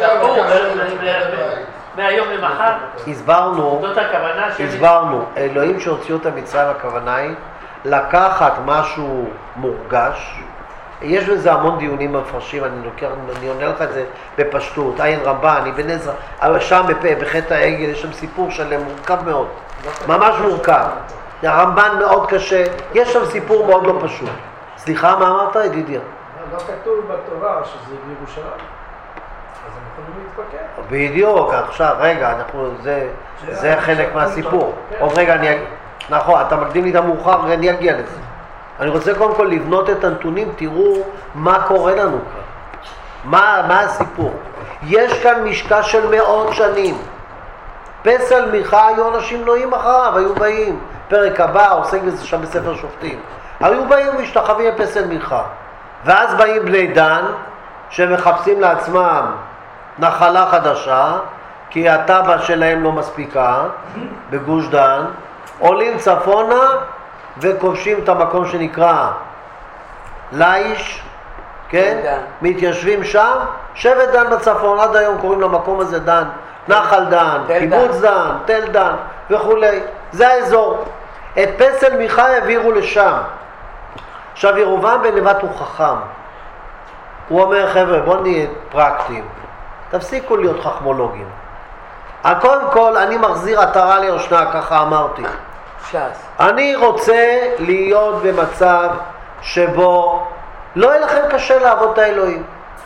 מהיום למחר? זאת הכוונה שלי. הסברנו, אלוהים שהוציאו את המצרים, הכוונה היא לקחת משהו מורגש. יש בזה המון דיונים מפרשים, אני עונה לך את זה בפשטות. עין רמב"ן, אבן עזרא, אבל שם בחטא העגל יש שם סיפור שלם מורכב מאוד, ממש מורכב. הרמב"ן מאוד קשה, יש שם סיפור מאוד לא פשוט. סליחה, מה אמרת, ידידיה? לא כתוב בתורה שזה בירושלים, אז הם יכולים להתפקד. בדיוק, עכשיו, רגע, זה חלק מהסיפור. עוד רגע, נכון, אתה מקדים לי את המאוחר, אני אגיע לזה. אני רוצה קודם כל לבנות את הנתונים, תראו מה קורה לנו כאן. מה הסיפור? יש כאן משקע של מאות שנים. פסל מיכה, היו אנשים נועים אחריו, היו באים. פרק הבא, עוסק בזה שם בספר שופטים. היו באים ומשתחווים בפסל מיכה. ואז באים בני דן, שמחפשים לעצמם נחלה חדשה, כי הטבע שלהם לא מספיקה, בגוש דן, עולים צפונה וכובשים את המקום שנקרא ליש, כן? דן. מתיישבים שם, שבט דן בצפון, עד היום קוראים למקום הזה דן, נחל דן, תל קיבוץ דן, תל דן וכולי, זה האזור. את פסל מיכה העבירו לשם. עכשיו ירובעם בן נבט הוא חכם, הוא אומר חבר'ה בואו נהיה פרקטיים, תפסיקו להיות חכמולוגים. קודם כל אני מחזיר עטרה ליושנה, ככה אמרתי. ש"ס. אני רוצה להיות במצב שבו לא יהיה לכם קשה לעבוד את האלוהים.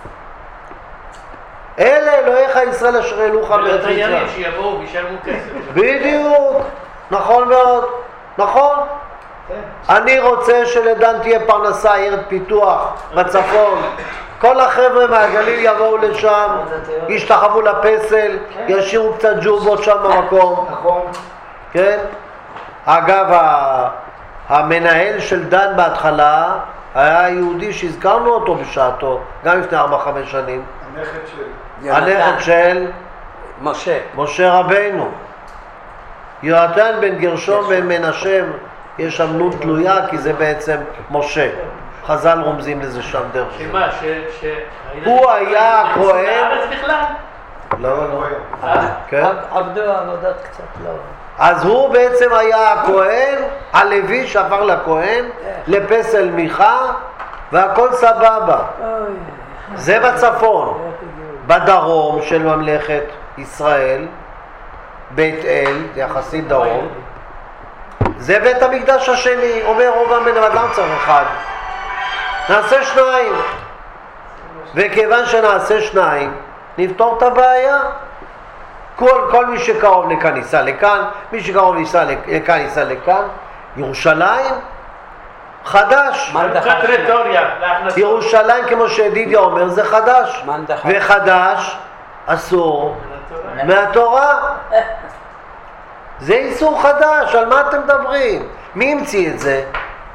אלה אלוהיך ישראל אשר העלוך מארץ מצרים. ולתיירים שיבואו וישלמו כסף. בדיוק, נכון מאוד, נכון. אני רוצה שלדן תהיה פרנסה, עיירת פיתוח בצפון. כל החבר'ה מהגליל יבואו לשם, ישתחוו לפסל, ישירו קצת ג'ובות שם במקום. נכון. כן? אגב, המנהל של דן בהתחלה היה יהודי שהזכרנו אותו בשעתו, גם לפני 4-5 שנים. הנכד של משה רבינו. יונתן בן גרשום בן מנשה, יש שם נון תלויה כי זה בעצם משה. חז"ל רומזים לזה שם דרך זה. שמה? הוא היה הכהן. בארץ בכלל? לא. כן? עבדו עבודת קצת לא. אז הוא בעצם היה הכהן, הלוי שעבר לכהן, לפסל מיכה, והכל סבבה. זה בצפון. בדרום של ממלכת ישראל, בית אל, יחסית דרום, זה בית המקדש השני. אומר ירובעם בן נבט, למה צריך אחד? נעשה 2. וכיוון שנעשה 2, נפתור את הבעיה. כל מי שקרוב לכאן ייסע לכאן, מי שקרוב לכאן ייסע לכאן. ירושלים חדש. ירושלים כמו שידידיה אומר זה חדש, וחדש אסור מהתורה. זה איסור חדש, על מה אתם מדברים? מי המציא את זה?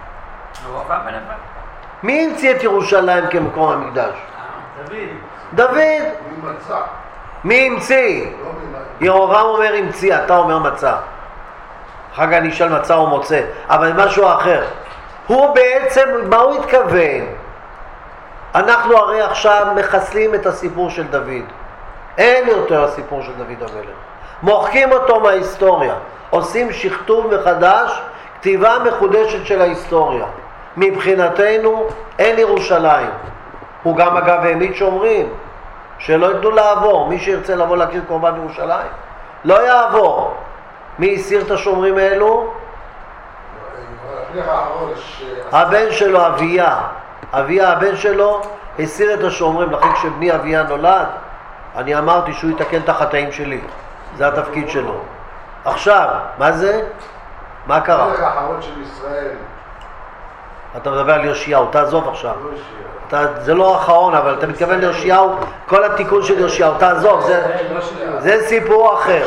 מי המציא את ירושלים כמקום המקדש? דוד. מי המציא? ירובעם אומר המציא, אתה אומר מצא. אחר כך אני אשאל מצא או מוצא, אבל משהו אחר. הוא בעצם, מה הוא התכוון? אנחנו הרי עכשיו מחסלים את הסיפור של דוד. אין יותר הסיפור של דוד המלך. מוחקים אותו מההיסטוריה. עושים שכתוב מחדש, כתיבה מחודשת של ההיסטוריה. מבחינתנו אין ירושלים. הוא גם אגב העמיד שומרים שלא ידעו לעבור. מי שירצה לבוא להקריב קורבן בירושלים לא יעבור. מי הסיר את השומרים האלו? הבן שלו, אביה. הבן שלו הסיר את השומרים. לכן כשבני אביה נולד אני אמרתי שהוא יתקן את החטאים שלי, זה התפקיד שלו. עכשיו, מה זה? מה קרה? המלך האחרון של ישראל. אתה מדבר על יאשיהו, תעזוב עכשיו. זה לא האחרון, אבל אתה מתכוון ליאשיהו, כל התיקון של יאשיהו, תעזוב, זה סיפור אחר.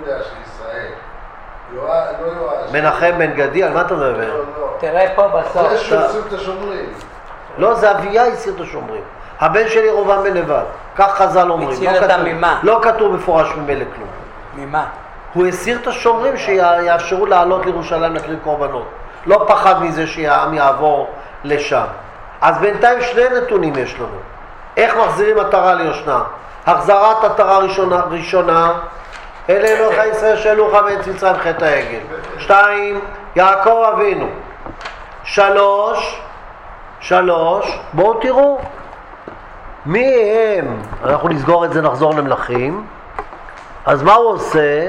מנחם בן גדי, על מה אתה מדבר? תראה פה בסוף. זה שהוציאו את השומרים. לא, זה אביה הסיר את השומרים. הבן של ירובעם בן נבט, כך חז"ל אומרים. הסיר אותם ממה? לא כתוב מפורש ממילא כלום. ממה? הוא הסיר את השומרים שיאפשרו לעלות לירושלים להקריב קורבנות. לא פחד מזה שהעם יעבור לשם. אז בינתיים 2 נתונים יש לנו. איך מחזירים עטרה ליושנה? החזרת עטרה ראשונה, אלה אלוהיך ישראל שהעלוך מארץ מצרים חטא העגל. 2, יעקב אבינו. 3, בואו תראו מי הם. אנחנו נסגור את זה, נחזור למלכים. אז מה הוא עושה?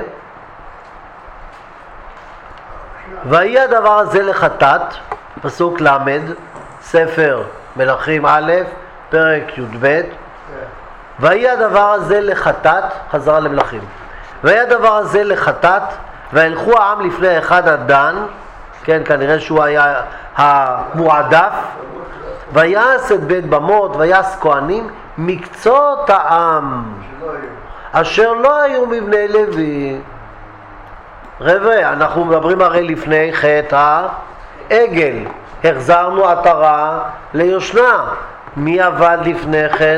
ויהי הדבר הזה לחטאת, פסוק למד, ספר מלכים א', פרק י"ב. ויהי הדבר הזה לחטאת, חזרה למלכים. ויהי הדבר הזה לחטאת, והלכו העם לפני אחד הדן, כן, כנראה שהוא היה המועדף, ויעש את בית במות, ויעש כהנים מקצות העם, אשר לא היו מבני לוי. רבע, אנחנו מדברים הרי לפני חטא העגל, החזרנו עטרה ליושנה. מי עבד לפני כן?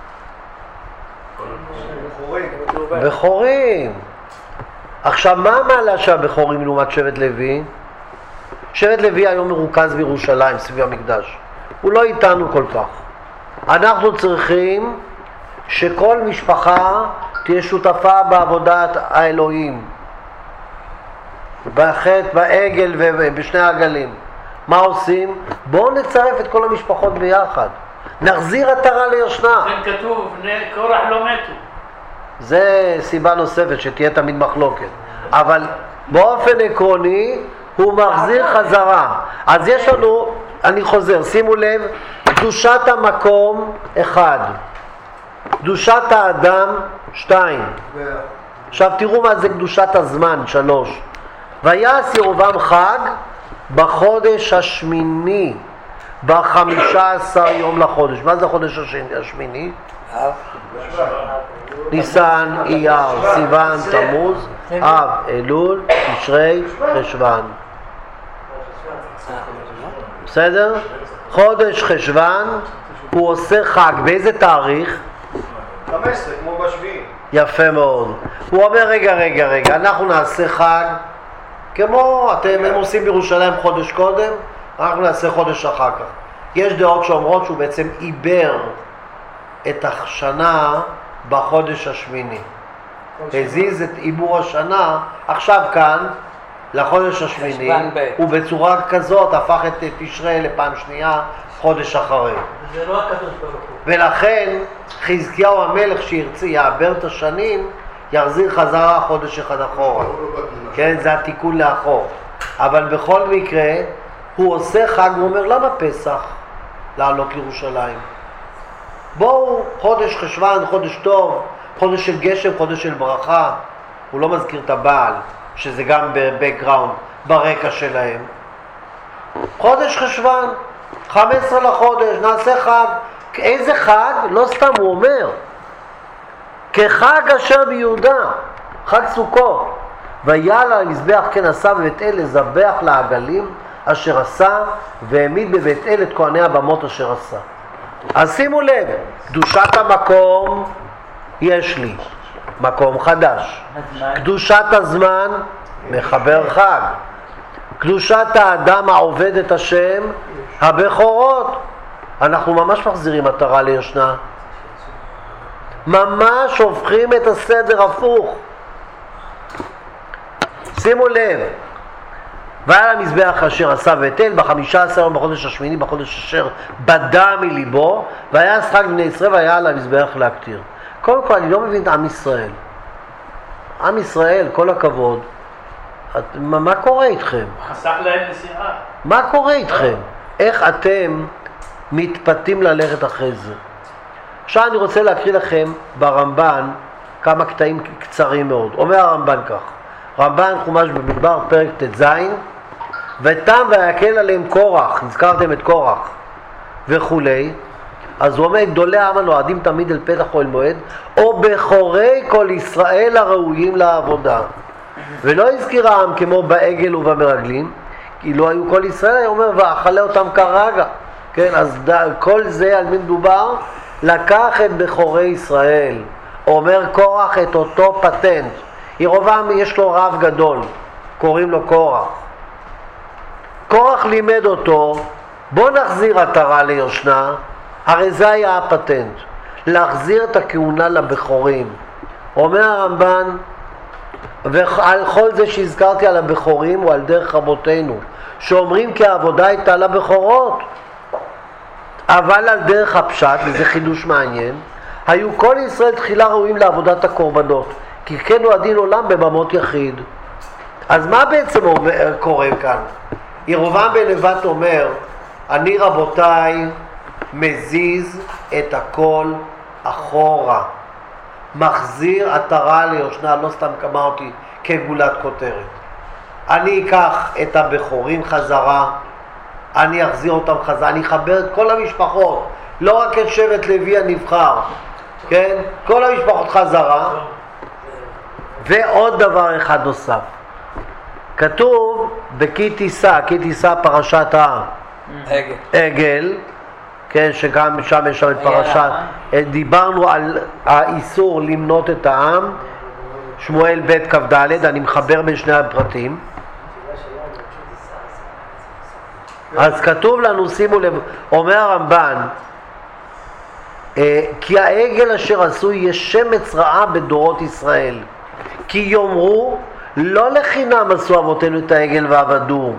בכורים. עכשיו מה המעלה שהבכורים לעומת שבט לוי? שבט לוי היום מרוכז בירושלים סביב המקדש, הוא לא איתנו כל כך. אנחנו צריכים שכל משפחה תהיה שותפה בעבודת האלוהים, בחטא, בעגל ובשני העגלים. מה עושים? בואו נצרף את כל המשפחות ביחד, נחזיר עטרה ליושנה. כן כתוב, בני קורח לא מתו. זה סיבה נוספת שתהיה תמיד מחלוקת, אבל באופן עקרוני הוא מחזיר חזרה. אז יש לנו, אני חוזר, שימו לב, קדושת המקום 1, קדושת האדם 2. עכשיו תראו מה זה קדושת הזמן 3. ויעש ירבעם חג בחודש השמיני, ב15 יום לחודש. מה זה החודש השמיני? ניסן, אייר, סיוון, תמוז, אב, אלול, תשרי, חשוון. בסדר? חודש חשוון הוא עושה חג. באיזה תאריך? 15, כמו בשביעי. יפה מאוד. הוא אומר רגע, אנחנו נעשה חג כמו הם עושים בירושלים חודש קודם, אנחנו נעשה חודש אחר כך. יש דעות שאומרות שהוא בעצם עיבר את השנה בחודש השמיני, הזיז את עיבור השנה עכשיו כאן לחודש השמיני, ובצורה כזאת הפך את תשרי לפעם שנייה חודש אחרי. זה לא הקדוש ברוך הוא. ולכן חזקיהו המלך יעבר את השנים, יחזיר חזרה חודש אחד אחורה. כן, זה התיקון לאחור. אבל בכל מקרה הוא עושה חג, הוא אומר למה פסח לעלות לירושלים? בואו, חודש חשוון, חודש טוב, חודש של גשם, חודש של ברכה. הוא לא מזכיר את הבעל, שזה גם בבקגראונד, ברקע שלהם. חודש חשוון, 15 לחודש, נעשה חג. איזה חג? לא סתם הוא אומר. כחג אשר ביהודה, חג סוכות. ויעלה למזבח כן עשה בבית אל לזבח לעגלים אשר עשה, והעמיד בבית אל את כהני הבמות אשר עשה. אז שימו לב, קדושת המקום יש לי, מקום חדש. קדושת הזמן מחבר חג. קדושת האדם העובד את השם, הבכורות. אנחנו ממש מחזירים עטרה ליושנה, ממש הופכים את הסדר הפוך. שימו לב, והיה למזבח אשר עשה בבית אל ב15 יום בחודש השמיני, בחודש אשר בדה מליבו, והיה שחק בני ישראל, והיה למזבח להקטיר. קודם כל אני לא מבין את עם ישראל. עם ישראל, כל הכבוד, מה קורה איתכם? חסך להם נסיעה. מה קורה איתכם? איך אתם מתפתים ללכת אחרי זה? עכשיו אני רוצה להקריא לכם ברמב"ן כמה קטעים קצרים מאוד. אומר הרמב"ן כך, רמב"ן חומש במדבר פרק ט"ז, ותם ויקל עליהם קורח, נזכרתם את קורח וכולי. אז הוא אומר, גדולי העם הנועדים תמיד אל פתח אוהל מועד, או בכורי כל ישראל הראויים לעבודה. ולא הזכיר העם כמו בעגל ובמרגלים, כי לא היו כל ישראל, הוא אומר, ואכלה אותם כרגע. כן, אז כל זה על מי מדובר? לקח את בכורי ישראל. אומר קורח את אותו פטנט. ירבעם יש לו רב גדול, קוראים לו קורח. קורח לימד אותו, בוא נחזיר עטרה ליושנה, הרי זה היה הפטנט, להחזיר את הכהונה לבכורים. אומר הרמב"ן, ועל כל זה שהזכרתי על הבכורים הוא על דרך רבותינו, שאומרים כי העבודה הייתה לבכורות. אבל על דרך הפשט, וזה חידוש מעניין, היו כל ישראל תחילה ראויים לעבודת הקורבנות, כי כן הוא הדין עולם בממות יחיד. אז מה בעצם קורה כאן? ירבעם בן נבט אומר, אני רבותיי מזיז את הכל אחורה, מחזיר עטרה ליושנה, לא סתם אמרתי כגולת כותרת. אני אקח את הבכורים חזרה, אני אחזיר אותם חזרה, אני אחבר את כל המשפחות, לא רק את שבט לוי הנבחר, כן? כל המשפחות חזרה. ועוד דבר אחד נוסף, כתוב כי תישא פרשת העגל, כן, שגם שם יש את פרשת, דיברנו על האיסור למנות את העם, שמואל ב' כ"ד, אני מחבר בין שני הפרטים. אז כתוב לנו, שימו לב, אומר הרמב"ן, כי העגל אשר עשו יש שמץ רעה בדורות ישראל. כי יאמרו, לא לחינם עשו אבותינו את העגל ועבדו,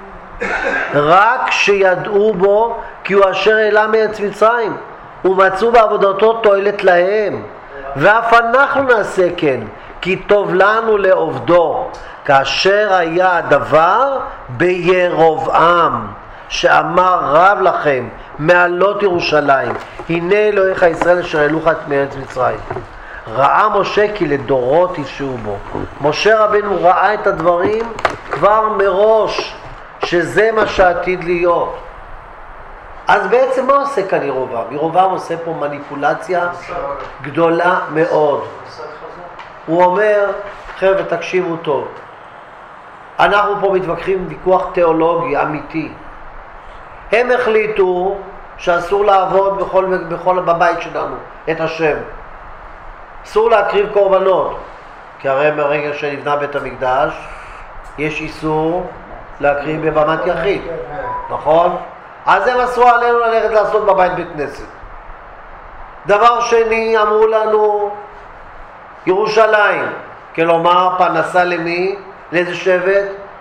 רק שידעו בו כי הוא אשר העלה מארץ מצרים, ומצאו בעבודתו תועלת להם. ואף אנחנו נעשה כן, כי טוב לנו לעובדו, כאשר היה הדבר בירבעם, שאמר רב לכם מעלות ירושלים, הנה אלוהיך ישראל אשר העלוך מארץ מצרים. ראה משה כי לדורות ישעו בו. משה רבנו ראה את הדברים כבר מראש, שזה מה שעתיד להיות. אז בעצם מה עושה כאן ירבעם? ירבעם עושה פה מניפולציה גדולה מאוד. הוא אומר, חבר'ה תקשיבו טוב, אנחנו פה מתווכחים ויכוח תיאולוגי אמיתי. הם החליטו שאסור לעבוד בבית שלנו את השם, אסור להקריב קורבנות, כי הרי מרגע שנבנה בית המקדש יש איסור להקריב בבמת יחיד, נכון? אז הם אסרו עלינו ללכת לעשות בבית בית כנסת. דבר שני, אמרו לנו ירושלים, כלומר פרנסה למי? לאיזה שבט?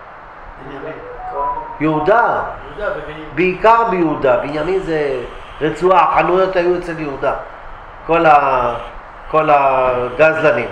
יהודה, בעיקר ביהודה. בנימין זה רצועה, החנויות היו אצל יהודה, כל הגזלנים.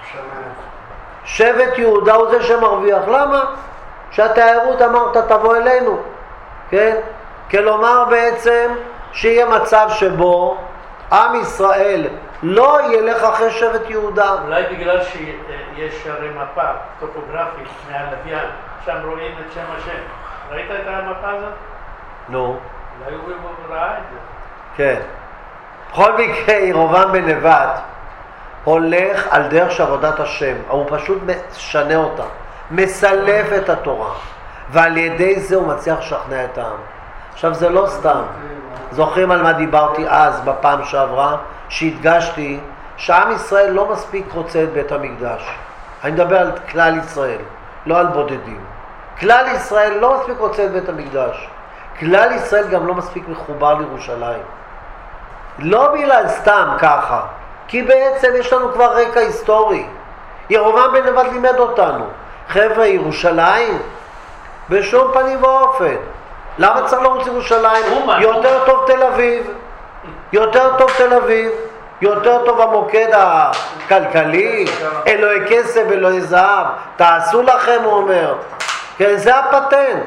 שבט יהודה הוא זה שמרוויח. למה? שהתיירות אמרת תבוא אלינו, כן? כלומר בעצם שיהיה מצב שבו עם ישראל לא ילך אחרי שבט יהודה. אולי בגלל שיש הרי מפה טופוגרפית מהלוויין, שם רואים את שם השם. ראית את המפה הזאת? נו. אולי הוא ראה את זה. כן. בכל מקרה ירבעם בן נבט הולך על דרך של עבודת השם, הוא פשוט משנה אותה, מסלף את התורה, ועל ידי זה הוא מצליח לשכנע את העם. עכשיו זה לא סתם. זוכרים על מה דיברתי אז בפעם שעברה, שהדגשתי שעם ישראל לא מספיק רוצה את בית המקדש. אני מדבר על כלל ישראל, לא על בודדים. כלל ישראל לא מספיק רוצה את בית המקדש. כלל ישראל גם לא מספיק מחובר לירושלים. לא בגלל סתם ככה, כי בעצם יש לנו כבר רקע היסטורי. ירבעם בן נבט לימד אותנו, חבר'ה, ירושלים בשום פנים ואופן. למה צריך לרוץ ירושלים? יותר טוב תל אביב, יותר טוב תל אביב, יותר טוב המוקד הכלכלי, אלוהי כסף, אלוהי זהב, תעשו לכם, הוא אומר. כן, זה הפטנט.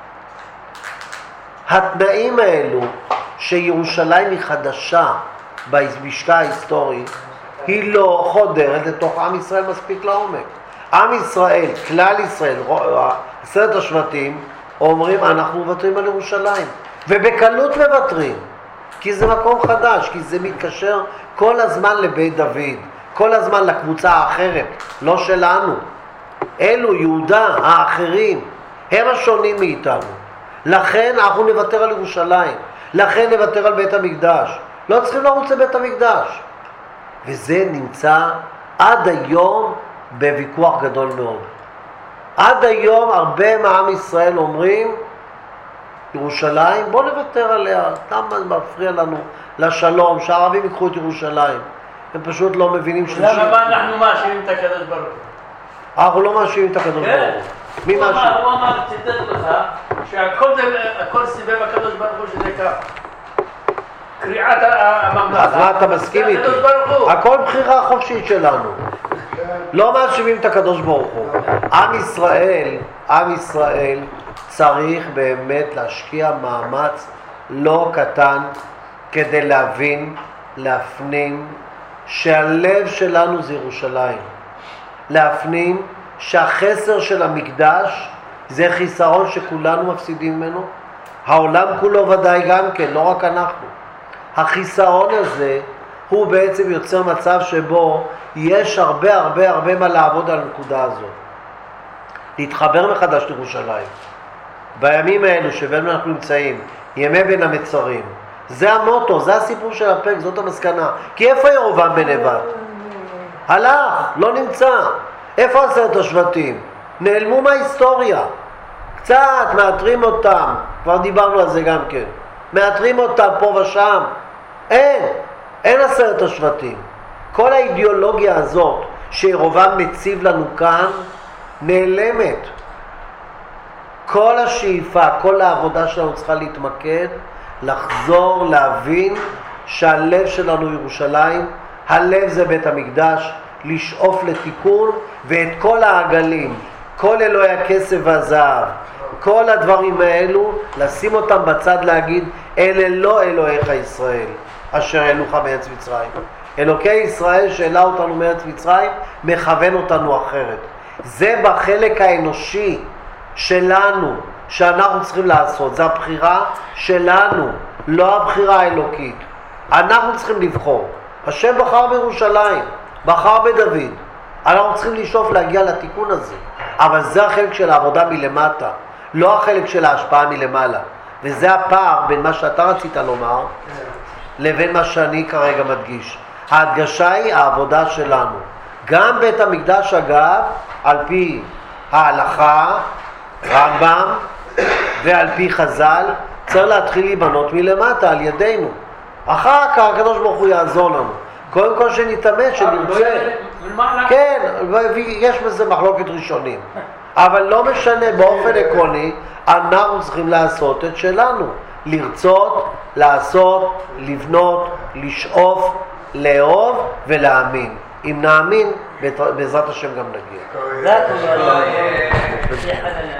התנאים האלו שירושלים היא חדשה במשקע ההיסטורי, היא לא חודרת לתוך עם ישראל מספיק לעומק. עם ישראל, כלל ישראל, 10 השבטים, אומרים אנחנו מוותרים על ירושלים, ובקלות מוותרים, כי זה מקום חדש, כי זה מתקשר כל הזמן לבית דוד, כל הזמן לקבוצה האחרת, לא שלנו. אלו יהודה, האחרים, הם השונים מאיתנו. לכן אנחנו נוותר על ירושלים, לכן נוותר על בית המקדש. לא צריכים לרוץ לבית המקדש. וזה נמצא עד היום בוויכוח גדול מאוד. עד היום הרבה מעם ישראל אומרים, ירושלים, בוא נוותר עליה, למה מפריע לנו לשלום, שהערבים ייקחו את ירושלים. הם פשוט לא מבינים שזה... למה אנחנו מאשימים את הקדוש ברוך הוא? אנחנו לא מאשימים את הקדוש ברוך הוא. מי מאשים? הוא אמר, ציטט לך, שהכל סיבב הקדוש ברוך הוא שזה כך. קריאת הממלכה. אז מה אתה מסכים איתי? הכל בחירה חופשית שלנו. לא מאשימים את הקדוש ברוך הוא. עם ישראל צריך באמת להשקיע מאמץ לא קטן כדי להבין, להפנים שהלב שלנו זה ירושלים. להפנים שהחסר של המקדש זה חיסרון שכולנו מפסידים ממנו. העולם כולו ודאי גם כן, לא רק אנחנו. החיסרון הזה הוא בעצם יוצר מצב שבו יש הרבה מה לעבוד על הנקודה הזאת. להתחבר מחדש לירושלים. בימים האלו שבהם אנחנו נמצאים, ימי בין המצרים. זה המוטו, זה הסיפור של הפרק, זאת המסקנה. כי איפה ירבעם בן נבט? הלך, לא נמצא. איפה 10 השבטים? נעלמו מההיסטוריה. קצת מאתרים אותם, כבר דיברנו על זה גם כן. מאתרים אותם פה ושם. אין 10 השבטים. כל האידיאולוגיה הזאת שירובעם מציב לנו כאן נעלמת. כל השאיפה, כל העבודה שלנו צריכה להתמקד, לחזור, להבין שהלב שלנו ירושלים, הלב זה בית המקדש, לשאוף לתיקון, ואת כל העגלים, כל אלוהי הכסף והזהב, כל הדברים האלו, לשים אותם בצד, להגיד, אלה לא אלוהיך ישראל, אשר העלוך מארץ מצרים. אלוקי ישראל שהעלה אותנו מארץ מצרים, מכוון אותנו אחרת. זה בחלק האנושי שלנו, שאנחנו צריכים לעשות. זה הבחירה שלנו, לא הבחירה האלוקית. אנחנו צריכים לבחור. השם בחר בירושלים, בחר בדוד. אנחנו צריכים לשאוף להגיע לתיקון הזה. אבל זה החלק של העבודה מלמטה, לא החלק של ההשפעה מלמעלה. וזה הפער בין מה שאתה רצית לומר לבין מה שאני כרגע מדגיש. ההדגשה היא העבודה שלנו. גם בית המקדש, אגב, על פי ההלכה, רמב"ם, ועל פי חז"ל, צריך להתחיל להיבנות מלמטה על ידינו. אחר כך הקדוש ברוך הוא יעזור לנו. קודם כל שנתאמץ, שנרצה. כן, יש בזה מחלוקת ראשונים. אבל לא משנה, באופן עקרוני, אנחנו צריכים לעשות את שלנו. לרצות, לעשות, לבנות, לשאוף, לאהוב ולהאמין. אם נאמין, בעזרת השם גם נגיע.